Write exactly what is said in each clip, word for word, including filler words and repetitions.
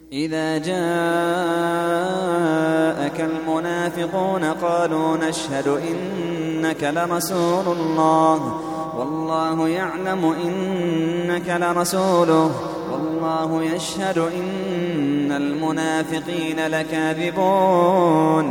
إذا جاءك المنافقون قالوا نشهد إنك لرسول الله والله يعلم إنك لرسوله والله يشهد إن المنافقين لكاذبون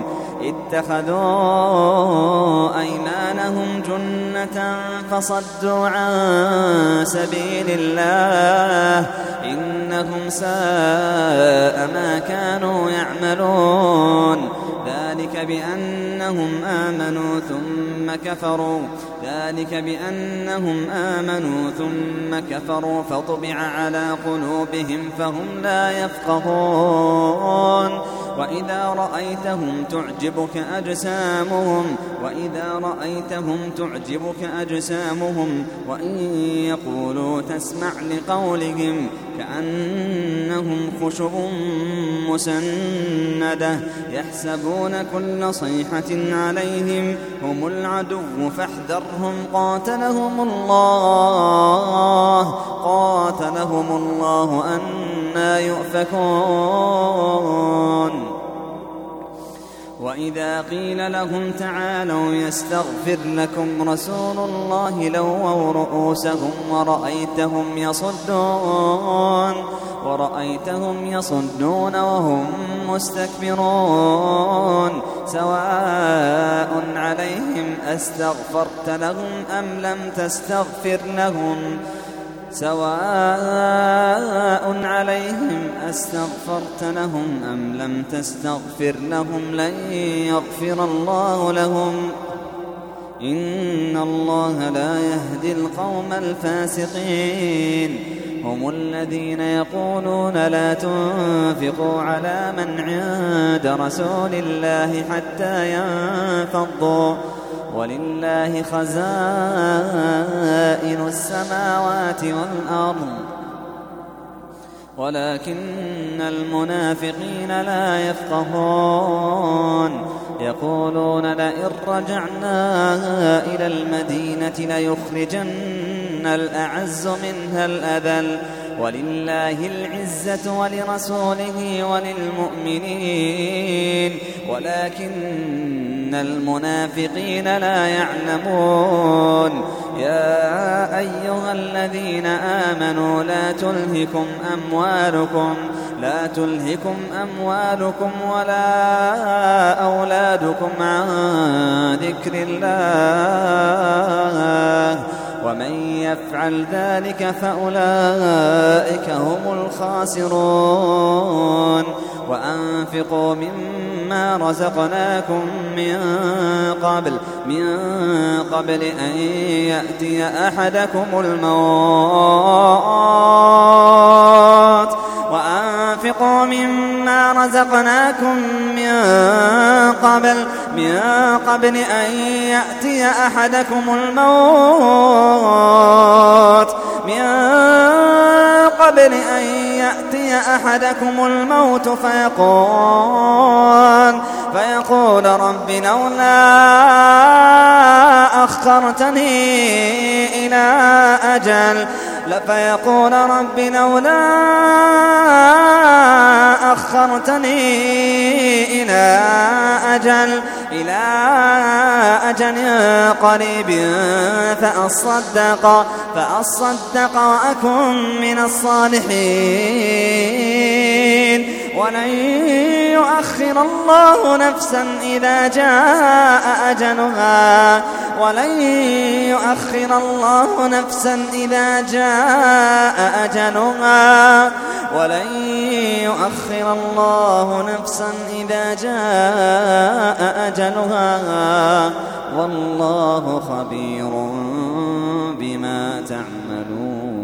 اتخذوا أيمانهم جنة فصدوا عن سبيل الله إنهم ساء ما كانوا يعملون ذلك بأنهم آمنوا ثم كفروا ذلك بأنهم آمنوا ثم كفروا فطبع على قلوبهم فهم لا يفقهون وإذا رأيتهم تعجبك أجسامهم وإذا رأيتهم تعجبك أجسامهم وإن يقولوا تسمع لقولهم كأنهم خشب مسندة يحسبون كل صيحة عليهم هم العدو فاحذرهم قاتلهم الله قاتلهم الله أنى يؤفكون وإذا قيل لهم تعالوا يستغفر لكم رسول الله لووا رؤوسهم ورأيتهم يصدون ورأيتهم يصدون وهم مستكبرون سواء عليهم أستغفرت لهم أم لم تستغفر لهم سواء عليهم أستغفرت لهم أم لم تستغفر لهم لن يغفر الله لهم إن الله لا يهدي القوم الفاسقين هم الذين يقولون لا تنفقوا على من عند رسول الله حتى ينفضوا ولله خزائن السماوات والأرض ولكن المنافقين لا يفقهون يقولون لئن رجعنا إلى المدينة ليخرجن الأعز منها الأذل ولله العزة ولرسوله وللمؤمنين ولكن المنافقين لا يعلمون يا أيها الذين آمنوا لا تلهكم أموالكم لا تلهكم أموالكم ولا أولادكم عن ذكر الله ومن يفعل ذلك فأولئك هم الخاسرون وأنفقوا مما رزقناكم من قبل من قبل أن يأتي أحدكم الموت وأنفقوا مما رزقناكم من قبل من قبل أن يأتي أحدكم الموت من قبل أن يأتي أحدكم الموت فيقول فيقول رب لولا أخرتني إلى أجل فيقول رب لولا أخرتني إلى أجل إلى أجل قريب فأصدق فأصدق وأكن من الصالحين ولن يؤخر الله نفسا إذا جاء أجلها ولن يؤخر الله نفسا إذا جاء أجلها ولن يؤخر الله نفسا إذا جاء أجلها والله خبير بما تعملون.